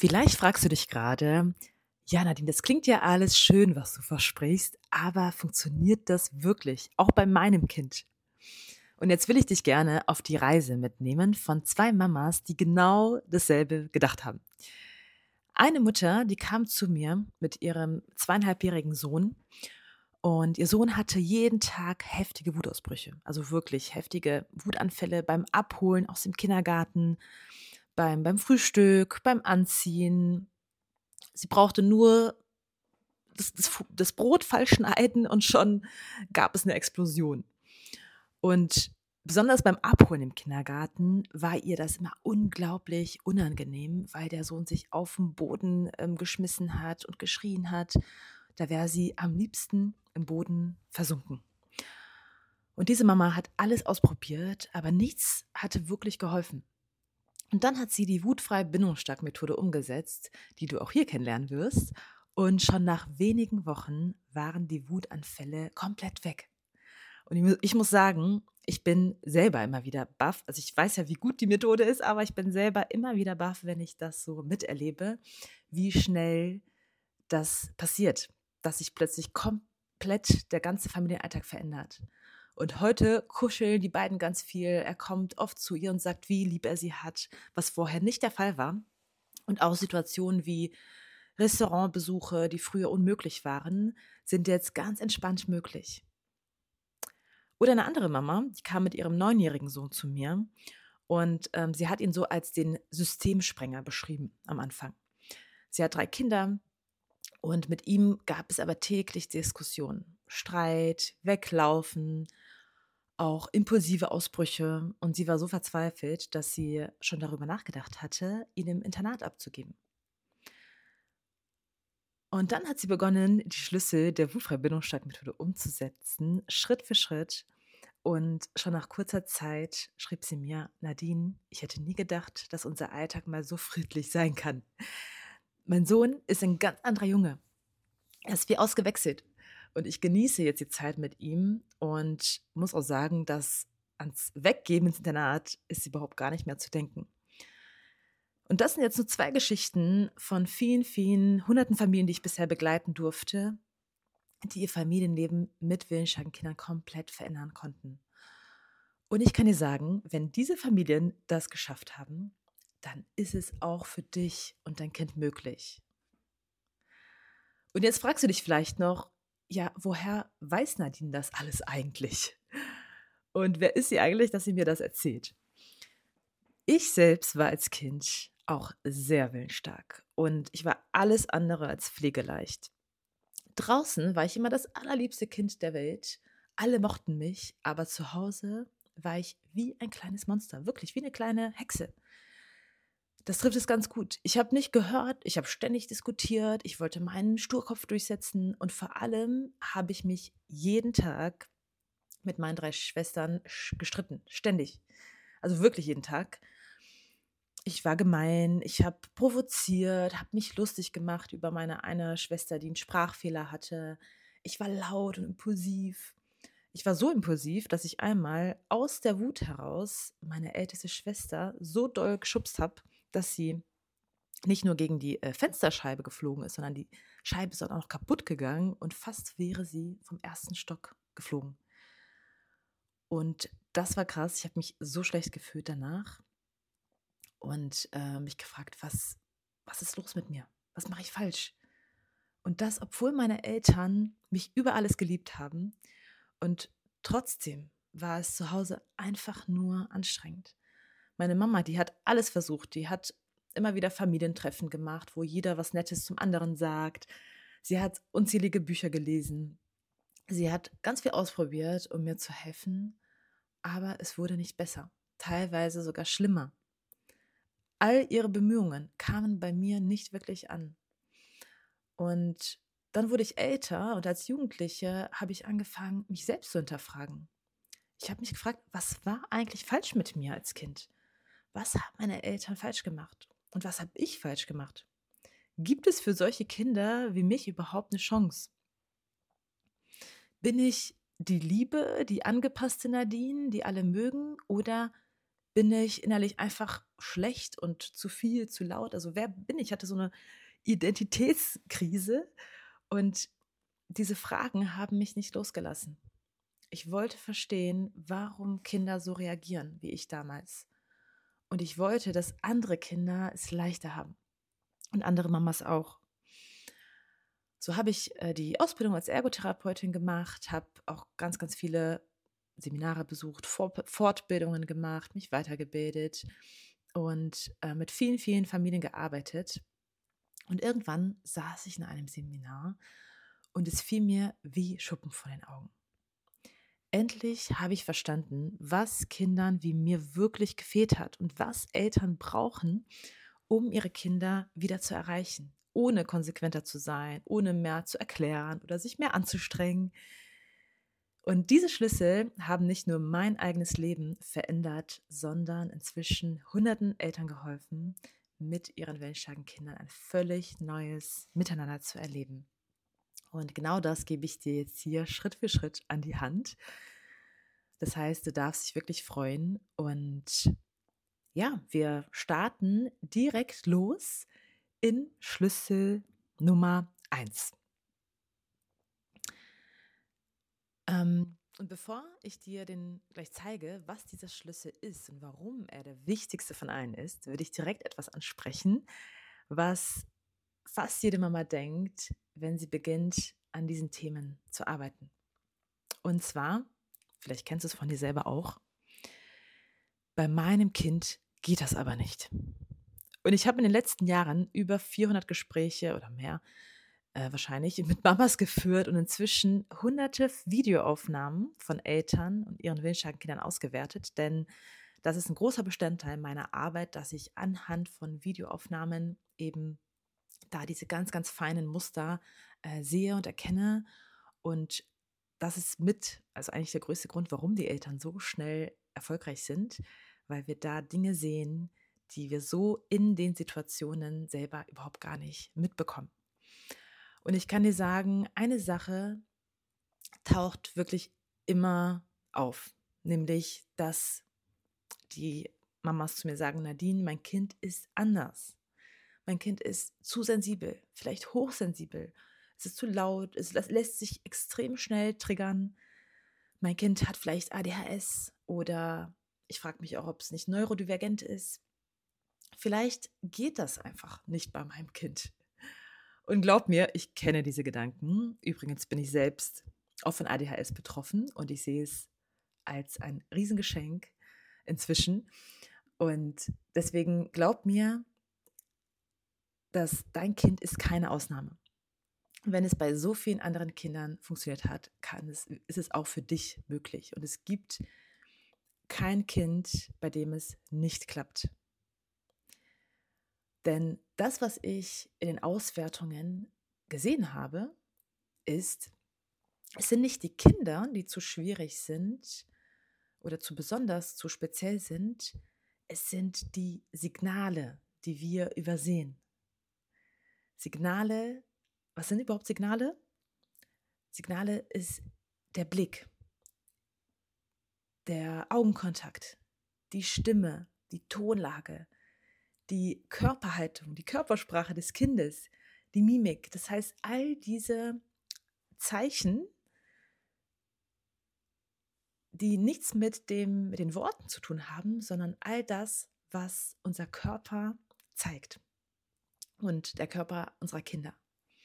Vielleicht fragst du dich gerade, ja, Nadine, das klingt ja alles schön, was du versprichst, aber funktioniert das wirklich, auch bei meinem Kind? Und jetzt will ich dich gerne auf die Reise mitnehmen von zwei Mamas, die genau dasselbe gedacht haben. Eine Mutter, die kam zu mir mit ihrem 2,5-jährigen Sohn und ihr Sohn hatte jeden Tag heftige Wutausbrüche, also wirklich heftige Wutanfälle beim Abholen aus dem Kindergarten, beim Frühstück, beim Anziehen. Sie brauchte nur das Brot falsch schneiden und schon gab es eine Explosion. Und besonders beim Abholen im Kindergarten war ihr das immer unglaublich unangenehm, weil der Sohn sich auf den Boden, geschmissen hat und geschrien hat. Da wäre sie am liebsten im Boden versunken. Und diese Mama hat alles ausprobiert, aber nichts hatte wirklich geholfen. Und dann hat sie die wutfreie Bindungsstark-Methode umgesetzt, die du auch hier kennenlernen wirst. Und schon nach wenigen Wochen waren die Wutanfälle komplett weg. Und ich muss sagen, ich bin selber immer wieder baff. Also ich weiß ja, wie gut die Methode ist, aber ich bin selber immer wieder baff, wenn ich das so miterlebe, wie schnell das passiert, dass sich plötzlich komplett der ganze Familienalltag verändert. Und heute kuscheln die beiden ganz viel. Er kommt oft zu ihr und sagt, wie lieb er sie hat, was vorher nicht der Fall war. Und auch Situationen wie Restaurantbesuche, die früher unmöglich waren, sind jetzt ganz entspannt möglich. Oder eine andere Mama, die kam mit ihrem 9-jährigen Sohn zu mir und sie hat ihn so als den Systemsprenger beschrieben am Anfang. Sie hat 3 Kinder und mit ihm gab es aber täglich Diskussionen, Streit, Weglaufen, auch impulsive Ausbrüche. Und sie war so verzweifelt, dass sie schon darüber nachgedacht hatte, ihn im Internat abzugeben. Und dann hat sie begonnen, die Schlüssel der Wutfrei-Bindungsstark-Methode umzusetzen, Schritt für Schritt. Und schon nach kurzer Zeit schrieb sie mir: „Nadine, ich hätte nie gedacht, dass unser Alltag mal so friedlich sein kann. Mein Sohn ist ein ganz anderer Junge. Er ist wie ausgewechselt und ich genieße jetzt die Zeit mit ihm und muss auch sagen, dass ans Weggeben ins Internat ist überhaupt gar nicht mehr zu denken.“ Und das sind jetzt nur 2 Geschichten von vielen, vielen hunderten Familien, die ich bisher begleiten durfte, die ihr Familienleben mit willensstarken Kindern komplett verändern konnten. Und ich kann dir sagen, wenn diese Familien das geschafft haben, dann ist es auch für dich und dein Kind möglich. Und jetzt fragst du dich vielleicht noch, ja, woher weiß Nadine das alles eigentlich? Und wer ist sie eigentlich, dass sie mir das erzählt? Ich selbst war als Kind auch sehr willensstark und ich war alles andere als pflegeleicht. Draußen war ich immer das allerliebste Kind der Welt. Alle mochten mich, aber zu Hause war ich wie ein kleines Monster, wirklich wie eine kleine Hexe. Das trifft es ganz gut. Ich habe nicht gehört, ich habe ständig diskutiert, ich wollte meinen Sturkopf durchsetzen und vor allem habe ich mich jeden Tag mit meinen 3 Schwestern gestritten, ständig. Also wirklich jeden Tag. Ich war gemein, ich habe provoziert, habe mich lustig gemacht über meine eine Schwester, die einen Sprachfehler hatte. Ich war laut und impulsiv. Ich war so impulsiv, dass ich einmal aus der Wut heraus meine älteste Schwester so doll geschubst habe, dass sie nicht nur gegen die, Fensterscheibe geflogen ist, sondern die Scheibe ist dann auch noch kaputt gegangen und fast wäre sie vom ersten Stock geflogen. Und das war krass. Ich habe mich so schlecht gefühlt danach und, mich gefragt: „Was ist los mit mir? Was mache ich falsch?“ Und das, obwohl meine Eltern mich über alles geliebt haben und trotzdem war es zu Hause einfach nur anstrengend. Meine Mama, die hat alles versucht. Die hat immer wieder Familientreffen gemacht, wo jeder was Nettes zum anderen sagt. Sie hat unzählige Bücher gelesen. Sie hat ganz viel ausprobiert, um mir zu helfen, aber es wurde nicht besser, teilweise sogar schlimmer. All ihre Bemühungen kamen bei mir nicht wirklich an. Und dann wurde ich älter und als Jugendliche habe ich angefangen, mich selbst zu hinterfragen. Ich habe mich gefragt, was war eigentlich falsch mit mir als Kind? Was haben meine Eltern falsch gemacht? Und was habe ich falsch gemacht? Gibt es für solche Kinder wie mich überhaupt eine Chance? Bin ich die Liebe, die angepasste Nadine, die alle mögen? Oder Bin ich innerlich einfach schlecht und zu viel, zu laut? Also, wer bin ich? Ich hatte so eine Identitätskrise und diese Fragen haben mich nicht losgelassen. Ich wollte verstehen, warum Kinder so reagieren wie ich damals. Und ich wollte, dass andere Kinder es leichter haben und andere Mamas auch. So habe ich, die Ausbildung als Ergotherapeutin gemacht, habe auch ganz, ganz viele Seminare besucht, Fortbildungen gemacht, mich weitergebildet und, mit vielen, vielen Familien gearbeitet. Und irgendwann saß ich in einem Seminar und es fiel mir wie Schuppen von den Augen. Endlich habe ich verstanden, was Kindern wie mir wirklich gefehlt hat und was Eltern brauchen, um ihre Kinder wieder zu erreichen, ohne konsequenter zu sein, ohne mehr zu erklären oder sich mehr anzustrengen. Und diese Schlüssel haben nicht nur mein eigenes Leben verändert, sondern inzwischen hunderten Eltern geholfen, mit ihren willensstarken Kindern ein völlig neues Miteinander zu erleben. Und genau das gebe ich dir jetzt hier Schritt für Schritt an die Hand. Das heißt, du darfst dich wirklich freuen. Und ja, wir starten direkt los in Schlüssel Nummer 1. Und bevor ich dir den gleich zeige, was dieser Schlüssel ist und warum er der wichtigste von allen ist, würde ich direkt etwas ansprechen, was fast jede Mama denkt, wenn sie beginnt, an diesen Themen zu arbeiten. Und zwar, vielleicht kennst du es von dir selber auch, bei meinem Kind geht das aber nicht. Und ich habe in den letzten Jahren über 400 Gespräche oder mehr wahrscheinlich mit Mamas geführt und inzwischen hunderte Videoaufnahmen von Eltern und ihren willensstarken Kindern ausgewertet, denn das ist ein großer Bestandteil meiner Arbeit, dass ich anhand von Videoaufnahmen eben da diese ganz, ganz feinen Muster sehe und erkenne. Und das ist also eigentlich der größte Grund, warum die Eltern so schnell erfolgreich sind, weil wir da Dinge sehen, die wir so in den Situationen selber überhaupt gar nicht mitbekommen. Und ich kann dir sagen, eine Sache taucht wirklich immer auf, nämlich, dass die Mamas zu mir sagen: „Nadine, mein Kind ist anders. Mein Kind ist zu sensibel, vielleicht hochsensibel. Es ist zu laut, es lässt sich extrem schnell triggern. Mein Kind hat vielleicht ADHS oder ich frage mich auch, ob es nicht neurodivergent ist. Vielleicht geht das einfach nicht bei meinem Kind.“ Und glaub mir, ich kenne diese Gedanken. Übrigens bin ich selbst auch von ADHS betroffen und ich sehe es als ein Riesengeschenk inzwischen. Und deswegen glaub mir, dass dein Kind ist keine Ausnahme. Wenn es bei so vielen anderen Kindern funktioniert hat, ist es auch für dich möglich. Und es gibt kein Kind, bei dem es nicht klappt. Denn das, was ich in den Auswertungen gesehen habe, ist, es sind nicht die Kinder, die zu schwierig sind oder zu besonders, zu speziell sind. Es sind die Signale, die wir übersehen. Signale, was sind überhaupt Signale? Signale ist der Blick, der Augenkontakt, die Stimme, die Tonlage, die Körperhaltung, die Körpersprache des Kindes, die Mimik. Das heißt, all diese Zeichen, die nichts mit den Worten zu tun haben, sondern all das, was unser Körper zeigt und der Körper unserer Kinder.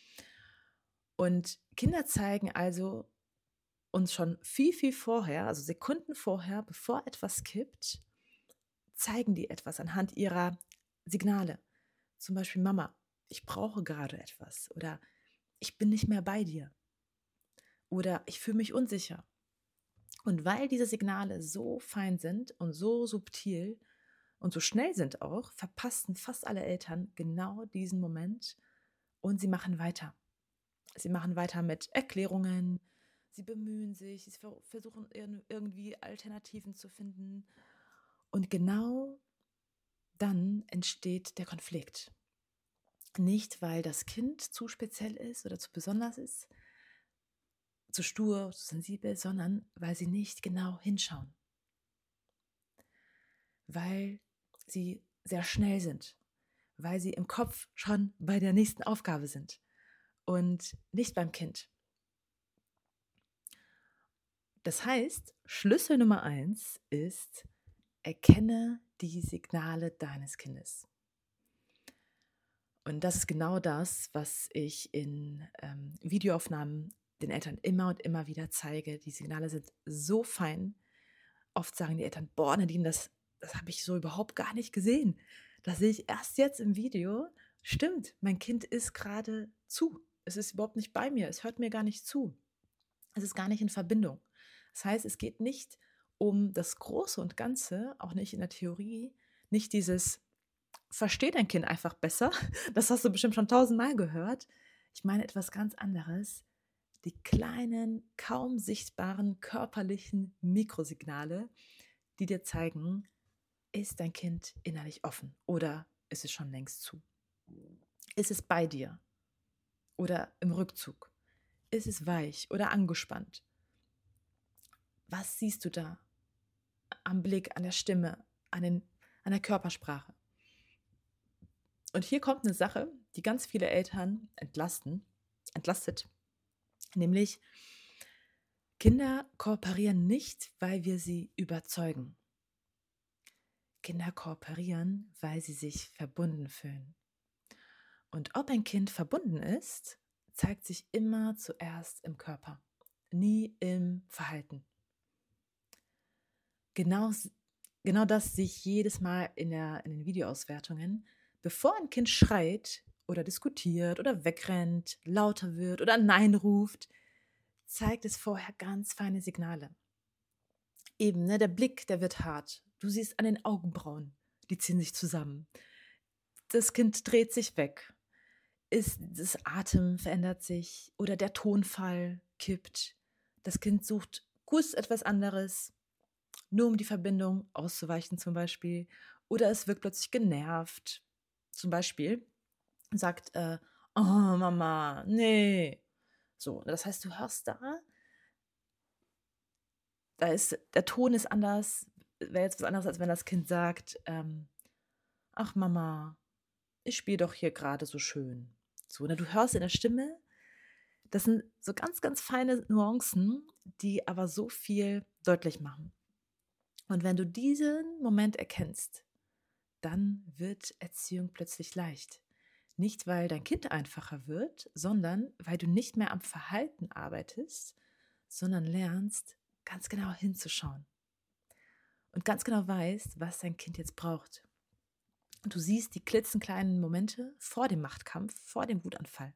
Und Kinder zeigen also uns schon viel, viel vorher, also Sekunden vorher, bevor etwas kippt, zeigen die etwas anhand ihrer Signale. Zum Beispiel: Mama, ich brauche gerade etwas oder ich bin nicht mehr bei dir oder ich fühle mich unsicher. Und weil diese Signale so fein sind und so subtil und so schnell sind auch, verpassen fast alle Eltern genau diesen Moment und sie machen weiter. Sie machen weiter mit Erklärungen, sie bemühen sich, sie versuchen irgendwie Alternativen zu finden. Und genau dann entsteht der Konflikt. Nicht, weil das Kind zu speziell ist oder zu besonders ist, zu stur, zu sensibel, sondern weil sie nicht genau hinschauen. weil sie sehr schnell sind, weil sie im Kopf schon bei der nächsten Aufgabe sind und nicht beim Kind. Das heißt, Schlüssel Nummer 1 ist: Erkenne die Signale deines Kindes. Und das ist genau das, was ich in Videoaufnahmen den Eltern immer und immer wieder zeige. Die Signale sind so fein. Oft sagen die Eltern: „Boah, Nadine, das habe ich so überhaupt gar nicht gesehen. Das sehe ich erst jetzt im Video. Stimmt, mein Kind ist gerade zu. Es ist überhaupt nicht bei mir. Es hört mir gar nicht zu. Es ist gar nicht in Verbindung.“ Das heißt, es geht nicht um das Große und Ganze, auch nicht in der Theorie, nicht dieses: Versteht dein Kind einfach besser. Das hast du bestimmt schon tausendmal gehört. Ich meine etwas ganz anderes. Die kleinen, kaum sichtbaren körperlichen Mikrosignale, die dir zeigen, ist dein Kind innerlich offen oder ist es schon längst zu? Ist es bei dir oder im Rückzug? Ist es weich oder angespannt? Was siehst du da am Blick, an der Stimme, an der Körpersprache? Und hier kommt eine Sache, die ganz viele Eltern entlastet, nämlich: Kinder kooperieren nicht, weil wir sie überzeugen. Kinder kooperieren, weil sie sich verbunden fühlen. Und ob ein Kind verbunden ist, zeigt sich immer zuerst im Körper, nie im Verhalten. Genau, genau das sehe ich jedes Mal in den Videoauswertungen. Bevor ein Kind schreit oder diskutiert oder wegrennt, lauter wird oder Nein ruft, zeigt es vorher ganz feine Signale. Eben, ne, der Blick, der wird hart. Du siehst an den Augenbrauen, die ziehen sich zusammen. Das Kind dreht sich weg. Das Atem verändert sich oder der Tonfall kippt. Das Kind sucht kurz etwas anderes, nur um die Verbindung auszuweichen zum Beispiel. Oder es wirkt plötzlich genervt. Zum Beispiel sagt, oh Mama, nee. So, das heißt, du hörst da ist, der Ton ist anders, wäre jetzt was anderes, als wenn das Kind sagt, ach Mama, ich spiele doch hier gerade so schön. So, ne, du hörst in der Stimme, das sind so ganz, ganz feine Nuancen, die aber so viel deutlich machen. Und wenn du diesen Moment erkennst, dann wird Erziehung plötzlich leicht. Nicht, weil dein Kind einfacher wird, sondern weil du nicht mehr am Verhalten arbeitest, sondern lernst, ganz genau hinzuschauen und ganz genau weißt, was dein Kind jetzt braucht. Und du siehst die klitzenkleinen Momente vor dem Machtkampf, vor dem Wutanfall.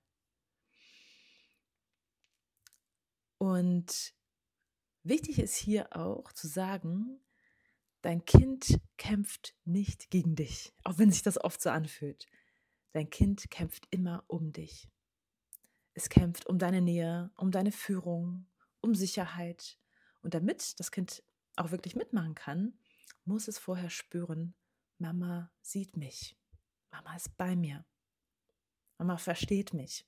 Und wichtig ist hier auch zu sagen, dein Kind kämpft nicht gegen dich, auch wenn sich das oft so anfühlt. Dein Kind kämpft immer um dich. Es kämpft um deine Nähe, um deine Führung, um Sicherheit. Und damit das Kind auch wirklich mitmachen kann, muss es vorher spüren: Mama sieht mich. Mama ist bei mir. Mama versteht mich.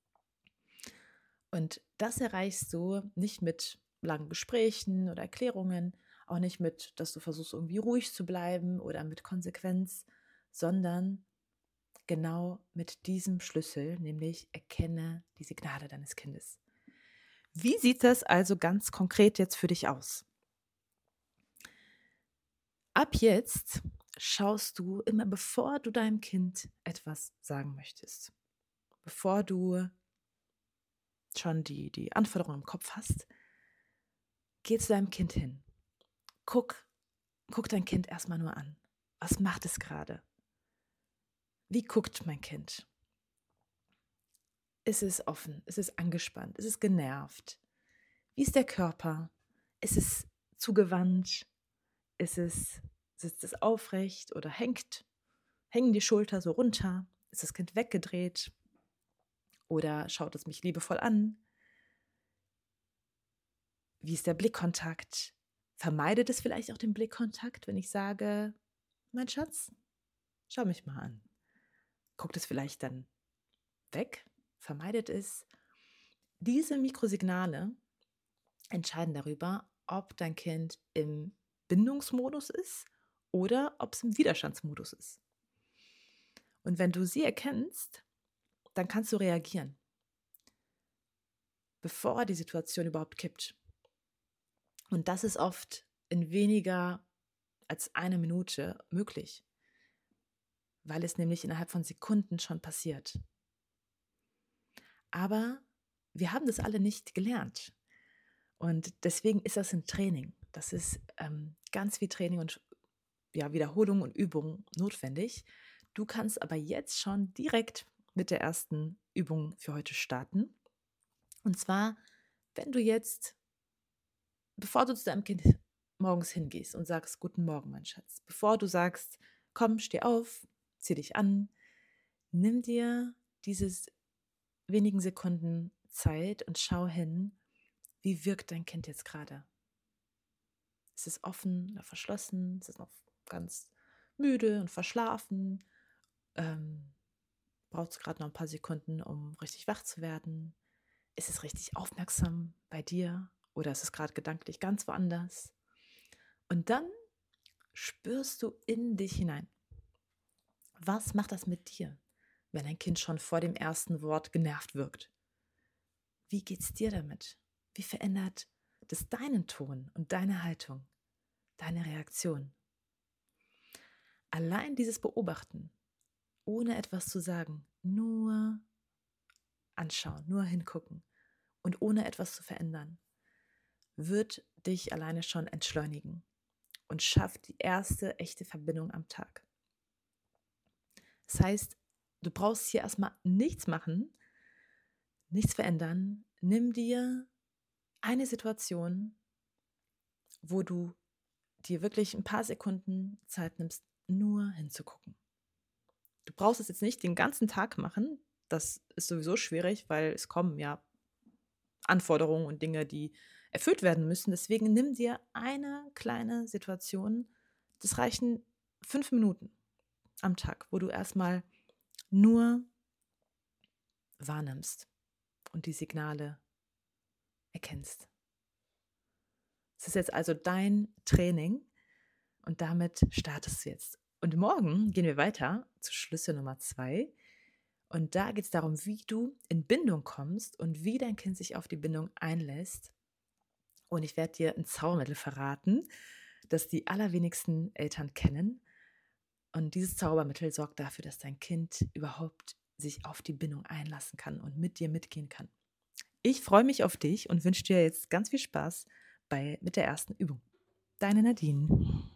Und das erreichst du nicht mit langen Gesprächen oder Erklärungen, auch nicht mit, dass du versuchst, irgendwie ruhig zu bleiben oder mit Konsequenz, sondern genau mit diesem Schlüssel, nämlich erkenne die Signale deines Kindes. Wie sieht das also ganz konkret jetzt für dich aus? Ab jetzt schaust du immer, bevor du deinem Kind etwas sagen möchtest, bevor du schon die Anforderungen im Kopf hast, geh zu deinem Kind hin. Guck dein Kind erstmal nur an. Was macht es gerade? Wie guckt mein Kind? Ist es offen? Ist es angespannt? Ist es genervt? Wie ist der Körper? Ist es zugewandt? Sitzt es aufrecht oder hängen die Schulter so runter? Ist das Kind weggedreht oder schaut es mich liebevoll an? Wie ist der Blickkontakt? Vermeidet es vielleicht auch den Blickkontakt, wenn ich sage: Mein Schatz, schau mich mal an? Guckt es vielleicht dann weg? Vermeidet es? Diese Mikrosignale entscheiden darüber, ob dein Kind im Bindungsmodus ist oder ob es im Widerstandsmodus ist. Und wenn du sie erkennst, dann kannst du reagieren, bevor die Situation überhaupt kippt. Und das ist oft in weniger als 1 Minute möglich, weil es nämlich innerhalb von Sekunden schon passiert. Aber wir haben das alle nicht gelernt. Und deswegen ist das ein Training. Das ist ganz viel Training und Wiederholung und Übung notwendig. Du kannst aber jetzt schon direkt mit der ersten Übung für heute starten. Und zwar, wenn du jetzt, bevor du zu deinem Kind morgens hingehst und sagst, guten Morgen, mein Schatz, bevor du sagst, komm, steh auf, zieh dich an, nimm dir dieses wenigen Sekunden Zeit und schau hin, wie wirkt dein Kind jetzt gerade? Ist es offen oder verschlossen? Ist es noch ganz müde und verschlafen? Braucht es gerade noch ein paar Sekunden, um richtig wach zu werden? Ist es richtig aufmerksam bei dir oder ist es gerade gedanklich ganz woanders? Und dann spürst du in dich hinein. Was macht das mit dir, wenn ein Kind schon vor dem ersten Wort genervt wirkt? Wie geht's dir damit? Wie verändert das deinen Ton und deine Haltung, deine Reaktion? Allein dieses Beobachten, ohne etwas zu sagen, nur anschauen, nur hingucken und ohne etwas zu verändern, wird dich alleine schon entschleunigen und schafft die erste echte Verbindung am Tag. Das heißt, du brauchst hier erstmal nichts machen, nichts verändern. Nimm dir eine Situation, wo du dir wirklich ein paar Sekunden Zeit nimmst, nur hinzugucken. Du brauchst es jetzt nicht den ganzen Tag machen. Das ist sowieso schwierig, weil es kommen ja Anforderungen und Dinge, die erfüllt werden müssen. Deswegen nimm dir eine kleine Situation. Das reichen 5 Minuten am Tag, wo du erstmal nur wahrnimmst und die Signale erkennst. Es ist jetzt also dein Training und damit startest du jetzt. Und morgen gehen wir weiter zu Schlüssel Nummer 2. Und da geht es darum, wie du in Bindung kommst und wie dein Kind sich auf die Bindung einlässt. Und ich werde dir ein Zaubermittel verraten, das die allerwenigsten Eltern kennen. Und dieses Zaubermittel sorgt dafür, dass dein Kind überhaupt sich auf die Bindung einlassen kann und mit dir mitgehen kann. Ich freue mich auf dich und wünsche dir jetzt ganz viel Spaß mit der ersten Übung. Deine Nadine.